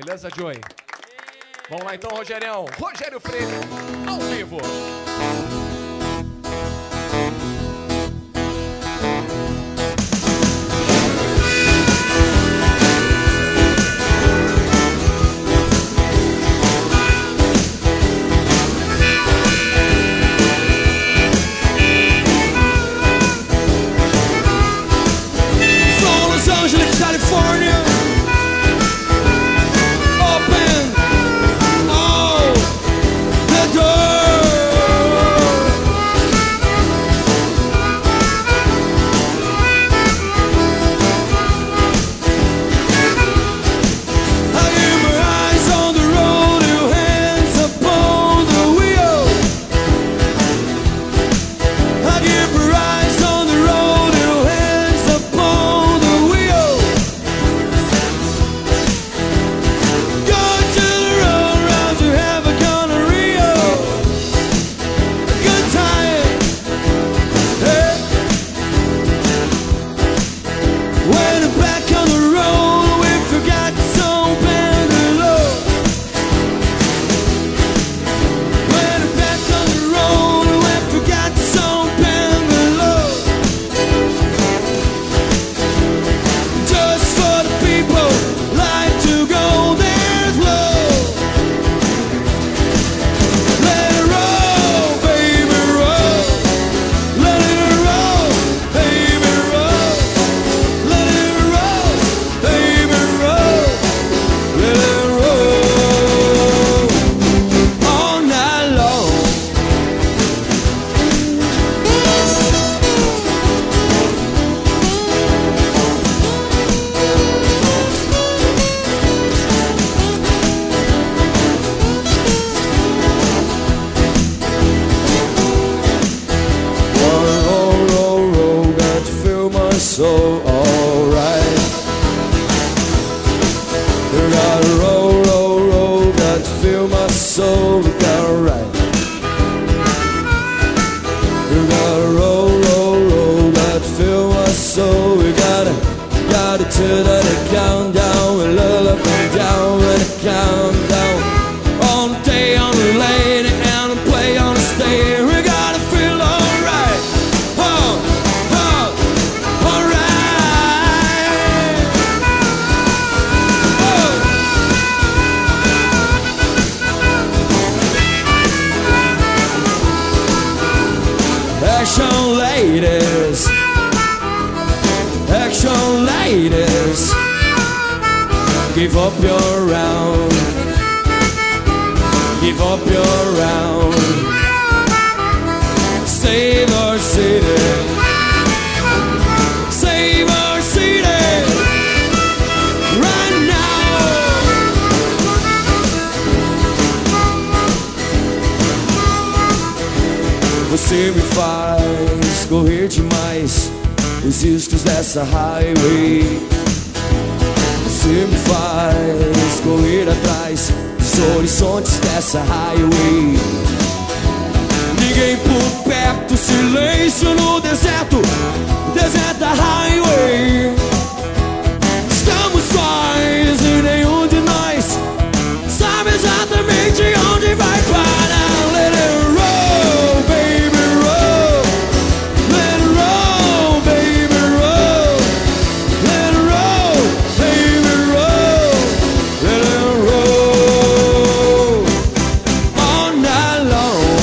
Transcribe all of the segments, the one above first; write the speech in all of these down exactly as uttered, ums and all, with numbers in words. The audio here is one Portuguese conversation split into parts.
Beleza, Joey? Vamos lá então, Rogerião. Rogério Freire, ao vivo. California, open all the door. I keep my eyes on the road, your hands upon the wheel. I keep my eyes on the road, your hands upon the wheel. So alright, we gotta roll, roll, roll, got to feel my soul. We gotta ride. We gotta roll, roll, roll, got to feel my soul. We gotta, gotta turn the countdown and lull up and down and the countdown. On the day, on the lane, and the play on the stage. We gotta feel alright. Oh, oh. Action ladies, action ladies, give up your round, give up your round, save our city, save our city, right now. Você me faz correr demais os riscos dessa highway. Você me faz correr atrás dos horizontes dessa highway. Ninguém por perto, silêncio no deserto, deserto da highway. Estamos sós e nenhum de nós sabe exatamente onde vai parar. Let it roll, baby, roll. Let it roll, baby, roll. Let it roll, baby, roll. Let it roll all night long.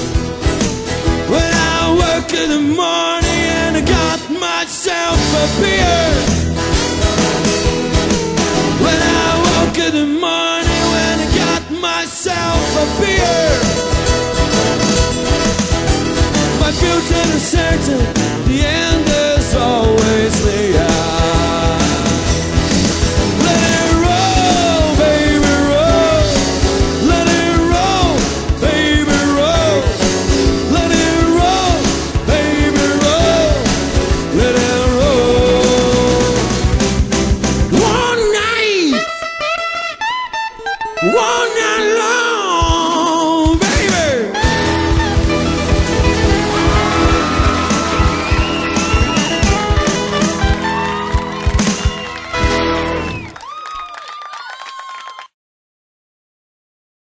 When I woke in the morning and I got myself a beer.